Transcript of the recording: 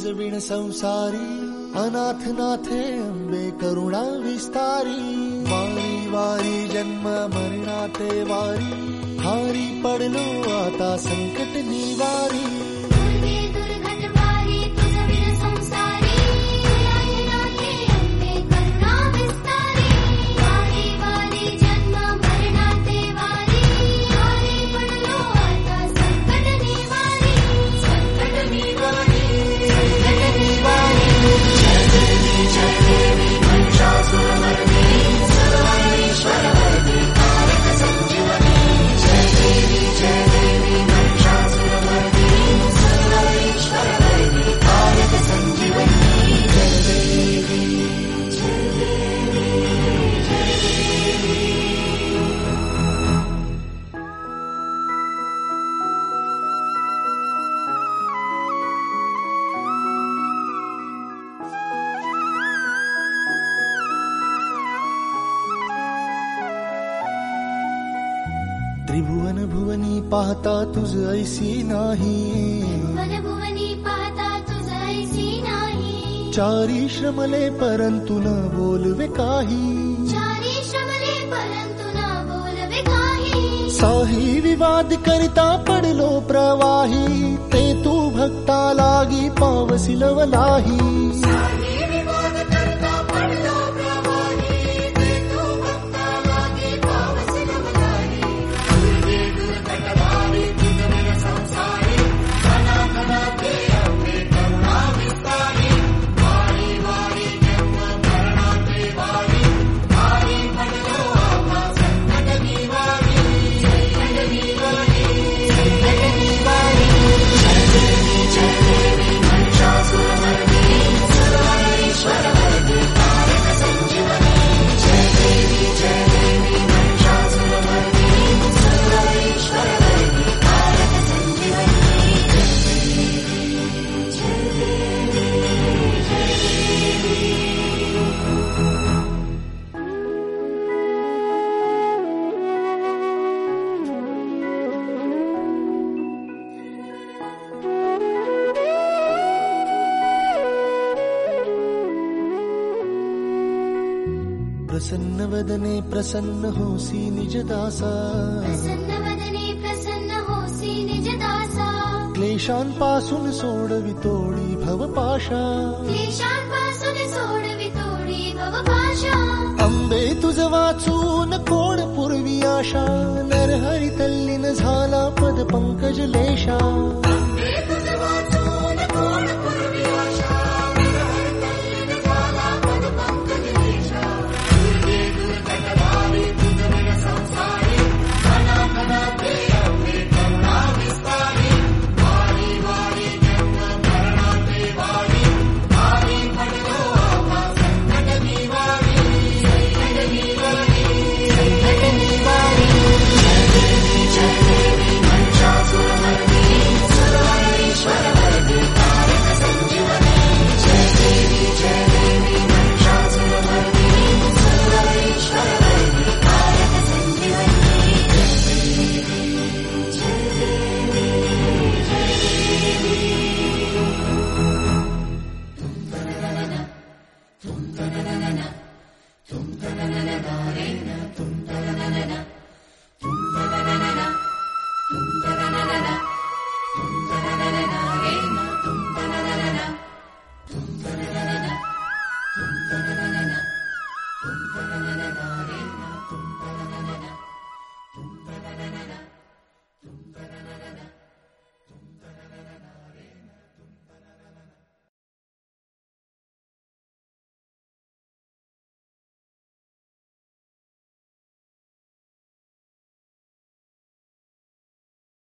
तुझ बिन संसारी, अनाथ नाथे अंबे करुणा विस्तारी. वारी वारी जन्म मरणाते वारी, हारी पडलो आता संकट निवारी. त्रिभुवन भुवनी पाहता तुझ ऐसी नाही, भुवनी पाहता तुझ ऐसी नाही. चारी श्रमले परंतु न बोलवे काही, चारी श्रमले परंतु न बोलवे काही. साही विवाद करिता पडलो प्रवाही, ते तू भक्ता लागी पावसी लवलाही. प्रसन्न वदने प्रसन्न होसी निज दासा, प्रसन्न वदने प्रसन्न होसी निज दासा. क्लेशांपासून सोडवितोडी भवपाशा, क्लेशांपासून सोडवितोडी भवपाशा. अंबे तुझ वाचून कोण पूर्वी आशा, नरहरी तल्लीन झाला पद पंकज लेशा.